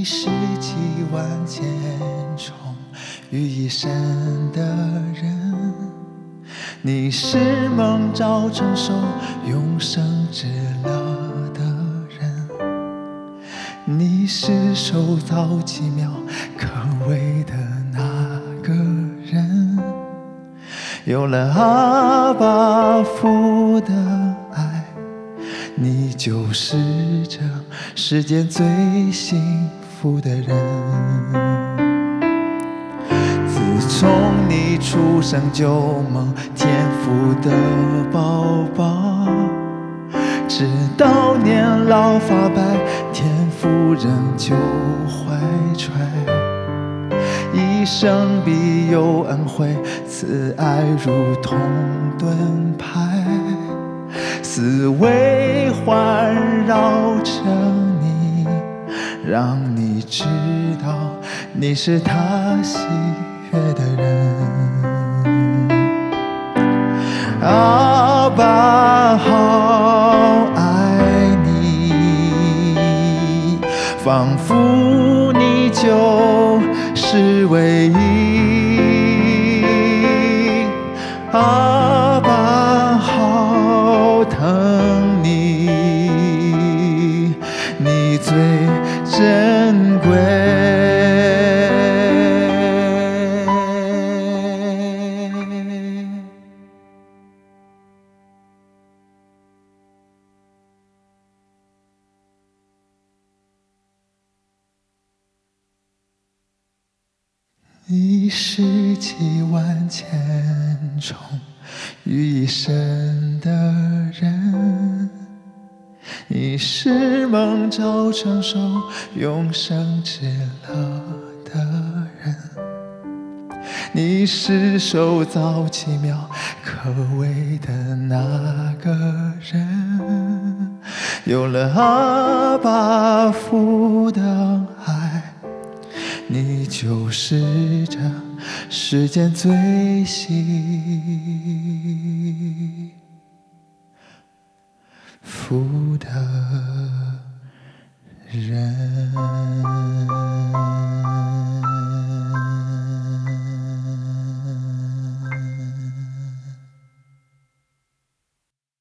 你是几万千宠于一身的人，你是梦照成熟永生之乐的人，你是手造奇妙可畏的那个人，有了阿爸父的爱，你就是这世间最幸福的人。自从你出生就蒙天父的宝宝，直到年老发白，天父仍旧怀揣，一生必有恩惠，慈爱如同盾牌，四围环绕着你，让你知道你是他喜悦的人。阿爸好爱你，仿佛你就是唯一。阿爸好疼你，你最珍贵。你是几万千宠于一身的人，你是梦照成熟永生之乐的人，你是手造奇妙可畏的那个人，有了阿爸父的爱，你就是这世间最幸福的人。